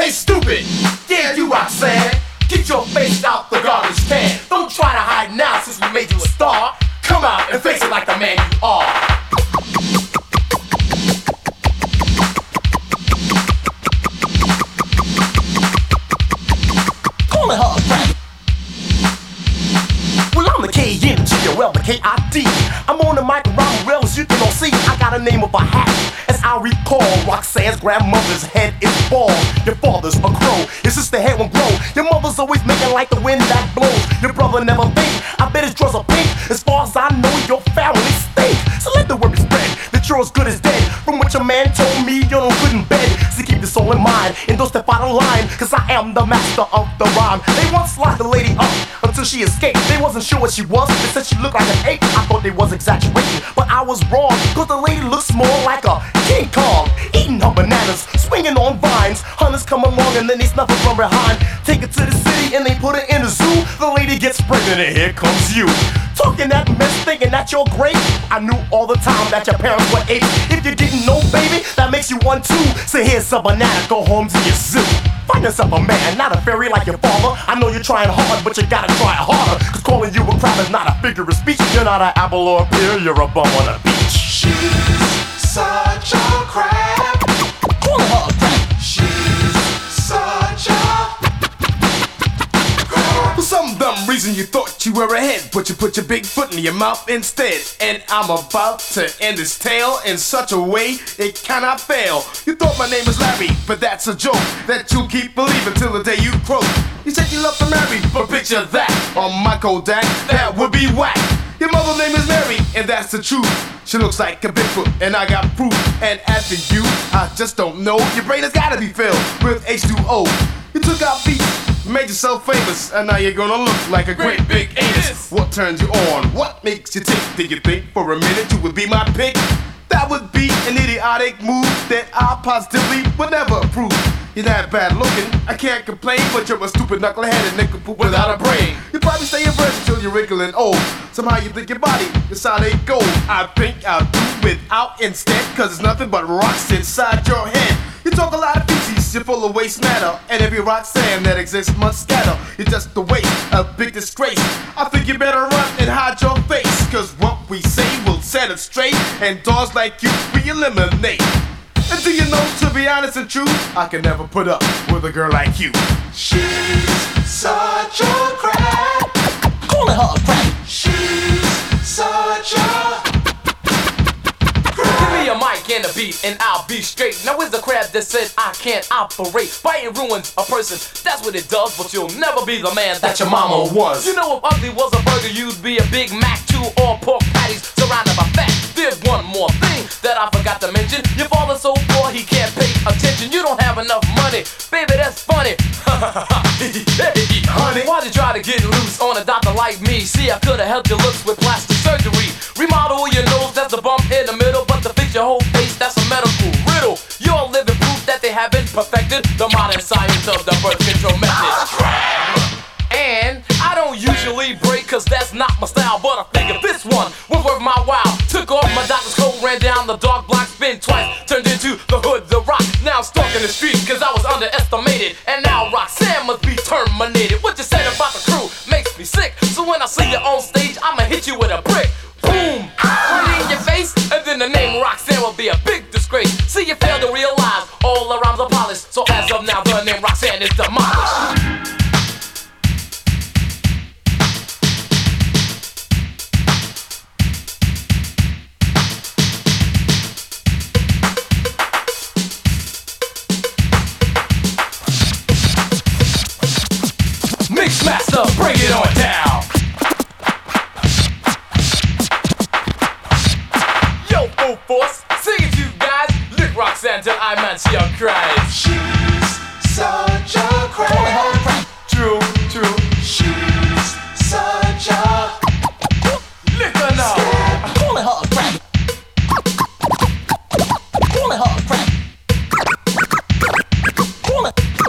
Hey stupid, yeah you Roxanne, get your face out the garbage can. Don't try to hide now since we made you a star. Come out and face it like the man you are. Call it hard rap. Well, I'm the K-N-G-O-L, the K-I-D. I'm on the mic around the rails, you can all see I got a name of a hat. As I recall, Roxanne's grandmother's head is bald. Your father's a crow, your sister hair won't grow. Your mother's always making like the wind that blows. Your brother never think, I bet his drawers are pink. As far as I know, your family stink. So let the word spread that you're as good as dead. From what your man told me, you're no good in bed. So keep this all in mind and don't step out of line, cause I am the master of the rhyme. They once locked the lady up until she escaped. They wasn't sure what she was, they said she looked like an ape. I thought they was exaggerating, but I was wrong, cause the lady looks more like a King Kong, eating her bananas, swinging on vines. Hunters come along and then they snuff her from behind. Take her to the city and they put her in a zoo. The lady gets pregnant and here comes you, talking that mess, thinking that you're great. I knew all the time that your parents were apes. If you didn't know, baby, that makes you one too. So here's a banana, go home to your zoo. Find yourself a man, not a fairy like your father. I know you're trying hard, but you gotta try harder, cause calling you a crab is not a figure of speech. You're not an apple or a pear, you're a bum on a beach. She's such a crab. Call her a crab. She's such a crab. For some dumb reason you thought you were ahead, but you put your big foot in your mouth instead. And I'm about to end this tale in such a way it cannot fail. You thought my name was Larry, but that's a joke that you keep believing till the day you croak. You said you love to marry, but picture that on my Kodak, that would be whack. Your mother's name is Mary, and that's the truth. She looks like a Bigfoot, and I got proof. And as for you, I just don't know. Your brain has gotta be filled with H2O. You took out beats, made yourself famous, and now you're gonna look like a great big anus. What turns you on? What makes you tick? Did you think for a minute you would be my pick? That would be an idiotic move that I positively would never approve. You're not bad looking, I can't complain, but you're a stupid knucklehead and nickel poop without a brain. You probably stay a virgin till you're wrinkling old. Somehow you think your body is solid gold. I think I'll do without instead, cause there's nothing but rocks inside your head. You talk a lot of feces, you're full of waste matter, and every Roxanne that exists must scatter. You're just a waste, a big disgrace. I think you better run and hide your face, cause what we say will set it straight, and dogs like you we eliminate. And do you know, to be honest and true, I can never put up with a girl like you. She's such a crab. Call her a crab. She's such a Give me a mic and a beat and I'll be straight. Now where's the crab that said I can't operate? Biting ruins a person, that's what it does. But you'll never be the man that your mama was. You know if ugly was a burger, you'd be a Big Mac too, or pork patties surrounded by fat. There's one more thing that I forgot to mention. Your father's so poor he can't pay attention. You don't have enough money, baby, that's funny. Honey, why'd you try to get loose on a doctor like me? See, I could've helped your looks with plastic surgery. Remodel your nose, that's the bump in the middle. But to fix your whole face, that's a medical riddle. You're living proof that they haven't perfected the modern science of the birth control method. And I don't usually break, cause that's not my style. But I figured this one was worth my while. Took off my doctor's coat, ran down the dark block, spin twice, turned into the hood, the rock. Now stalking the street, cause I was underestimated. And now Roxanne must be terminated. What you said about the crew makes me sick. So when I see you on stage, I'ma hit you with a brick. Boom! Right in your face, and then the name Roxanne will be a big disgrace. See, you fail to realize all the rhymes are polished. So as of now, the name Roxanne is demolished. Mixmaster, bring it on down. Yo, full force, sing it you guys. Lick Roxanne till I man she cries. She's such a crab. True, true. She's such a Lick her now. Call her a crab. Call her a crab. Call her.